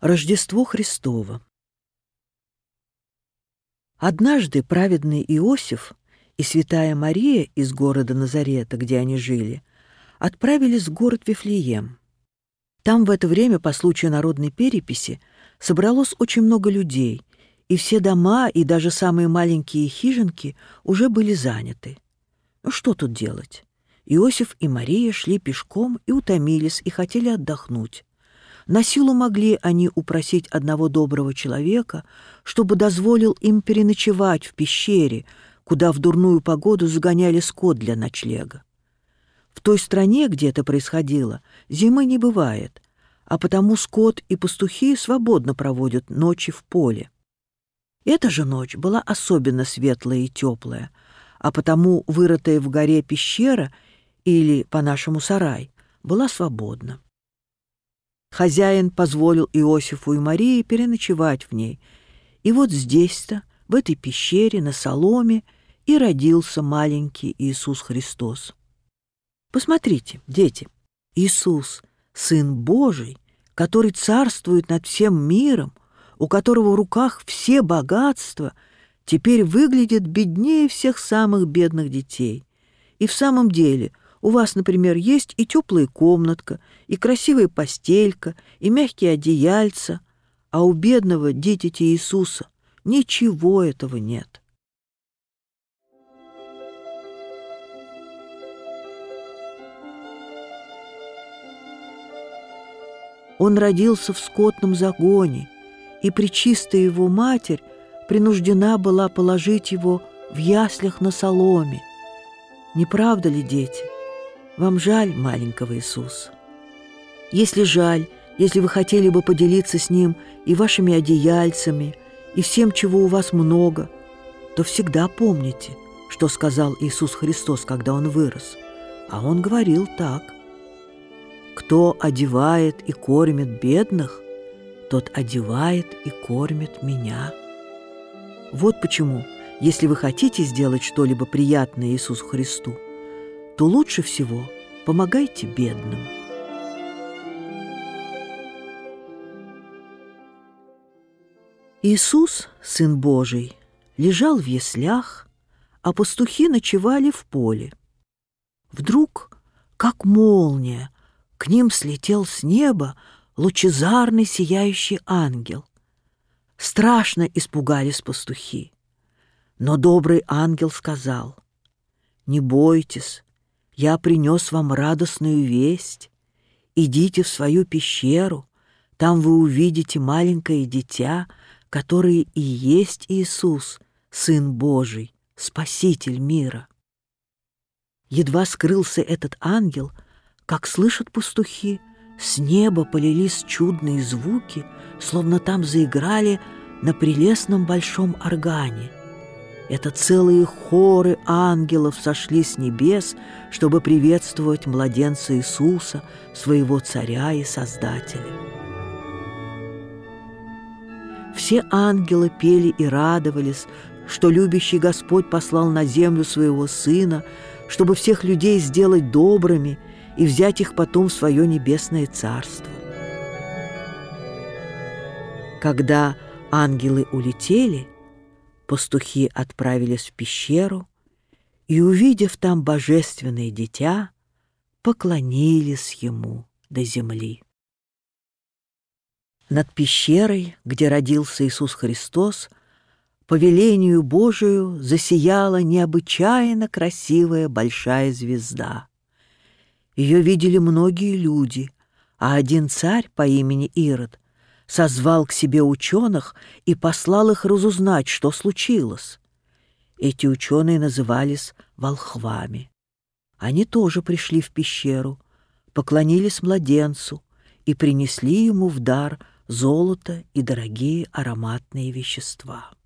Рождество Христово. Однажды праведный Иосиф и святая Мария из города Назарета, где они жили, отправились в город Вифлеем. Там в это время, по случаю народной переписи, собралось очень много людей, и все дома, и даже самые маленькие хижинки уже были заняты. Ну что тут делать? Иосиф и Мария шли пешком и утомились, и хотели отдохнуть. На силу могли они упросить одного доброго человека, чтобы дозволил им переночевать в пещере, куда в дурную погоду загоняли скот для ночлега. В той стране, где это происходило, зимы не бывает, а потому скот и пастухи свободно проводят ночи в поле. Эта же ночь была особенно светлая и теплая, а потому вырытая в горе пещера, или, по-нашему, сарай, была свободна. Хозяин позволил Иосифу и Марии переночевать в ней, и вот здесь-то, в этой пещере, на соломе, и родился маленький Иисус Христос. Посмотрите, дети, Иисус, Сын Божий, который царствует над всем миром, у которого в руках все богатства, теперь выглядит беднее всех самых бедных детей. И в самом деле у вас, например, есть и теплая комнатка, и красивая постелька, и мягкие одеяльца, а у бедного дитяти Иисуса ничего этого нет. Он родился в скотном загоне, и пречистая его матерь принуждена была положить его в яслях на соломе. Не правда ли, дети? Вам жаль маленького Иисуса? Если жаль, если вы хотели бы поделиться с Ним и вашими одеяльцами, и всем, чего у вас много, то всегда помните, что сказал Иисус Христос, когда Он вырос. А Он говорил так: «Кто одевает и кормит бедных, тот одевает и кормит меня». Вот почему, если вы хотите сделать что-либо приятное Иисусу Христу, то лучше всего помогайте бедным. Иисус, Сын Божий, лежал в яслях, а пастухи ночевали в поле. Вдруг, как молния, к ним слетел с неба лучезарный сияющий ангел. Страшно испугались пастухи. Но добрый ангел сказал: «Не бойтесь, я принес вам радостную весть. Идите в свою пещеру, там вы увидите маленькое дитя, которое и есть Иисус, Сын Божий, Спаситель мира». Едва скрылся этот ангел, как слышат пастухи, с неба полились чудные звуки, словно там заиграли на прелестном большом органе. Это целые хоры ангелов сошли с небес, чтобы приветствовать младенца Иисуса, своего Царя и Создателя. Все ангелы пели и радовались, что любящий Господь послал на землю своего Сына, чтобы всех людей сделать добрыми и взять их потом в свое небесное царство. Когда ангелы улетели, пастухи отправились в пещеру и, увидев там божественное дитя, поклонились ему до земли. Над пещерой, где родился Иисус Христос, по велению Божию засияла необычайно красивая большая звезда. Ее видели многие люди, а один царь по имени Ирод созвал к себе ученых и послал их разузнать, что случилось. Эти ученые назывались волхвами. Они тоже пришли в пещеру, поклонились младенцу и принесли ему в дар золото и дорогие ароматные вещества.